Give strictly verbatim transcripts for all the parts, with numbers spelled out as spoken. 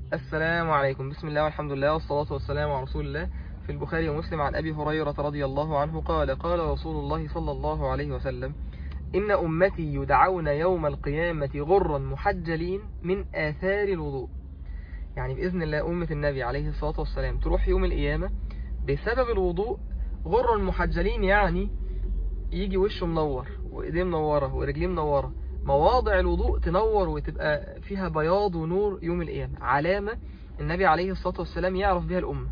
السلام عليكم. بسم الله والحمد لله والصلاة والسلام على رسول الله. في البخاري ومسلم عن أبي هريرة رضي الله عنه قال قال رسول الله صلى الله عليه وسلم: إن أمتي يدعون يوم القيامة غرا محجلين من آثار الوضوء. يعني بإذن الله أمة النبي عليه الصلاة والسلام تروح يوم القيامة بسبب الوضوء غرا محجلين، يعني يجي وشه منور وإيديه منورة ورجليه منورة، مواضع الوضوء تنور وتبقى فيها بياض ونور يوم القيامة، علامة النبي عليه الصلاة والسلام يعرف بها الأمة.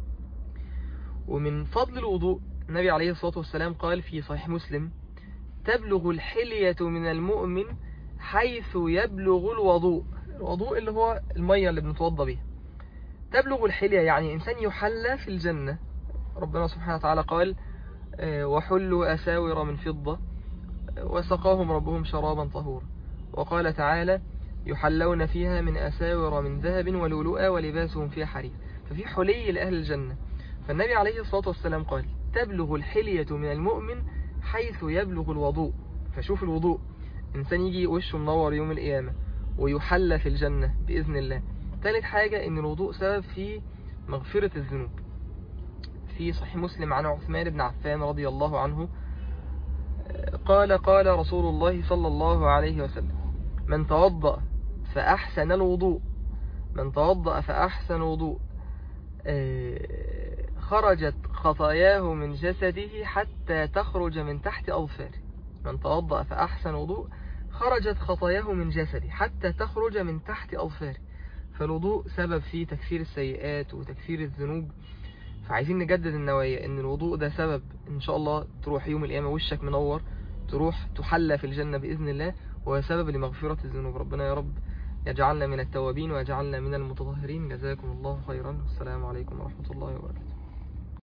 ومن فضل الوضوء النبي عليه الصلاة والسلام قال في صحيح مسلم: تبلغ الحلية من المؤمن حيث يبلغ الوضوء. الوضوء اللي هو المية اللي بنتوضى بيها. تبلغ الحلية يعني إنسان يحلى في الجنة. ربنا سبحانه وتعالى قال: وحلوا أساور من فضة وسقاهم ربهم شرابا طهورا. وقال تعالى: يحلون فيها من أساور من ذهب ولؤلؤا ولباسهم فيها حرير. ففي حلي لأهل الجنة. فالنبي عليه الصلاة والسلام قال: تبلغ الحلية من المؤمن حيث يبلغ الوضوء. فشوف الوضوء، إنسان يجي وشه منور يوم القيامة ويحلى في الجنة بإذن الله. ثالث حاجة إن الوضوء سبب في مغفرة الذنوب. في صحيح مسلم عن عثمان بن عفان رضي الله عنه قال قال رسول الله صلى الله عليه وسلم: من توضأ فأحسن الوضوء من توضأ فأحسن وضوء خرجت خطاياه من جسده حتى تخرج من تحت أظفاره. من توضأ فأحسن وضوء خرجت خطاياه من جسده حتى تخرج من تحت أظفاره. فالوضوء سبب في تكفير السيئات وتكفير الذنوب. فعايزين نجدد النوايا ان الوضوء ده سبب ان شاء الله تروح يوم القيامة وشك منور، تروح تحلى في الجنة بإذن الله، وسبب لمغفرة الذنوب. ربنا يا رب يجعلنا من التوابين ويجعلنا من المتطهرين. جزاكم الله خيرا. والسلام عليكم ورحمة الله وبركاته.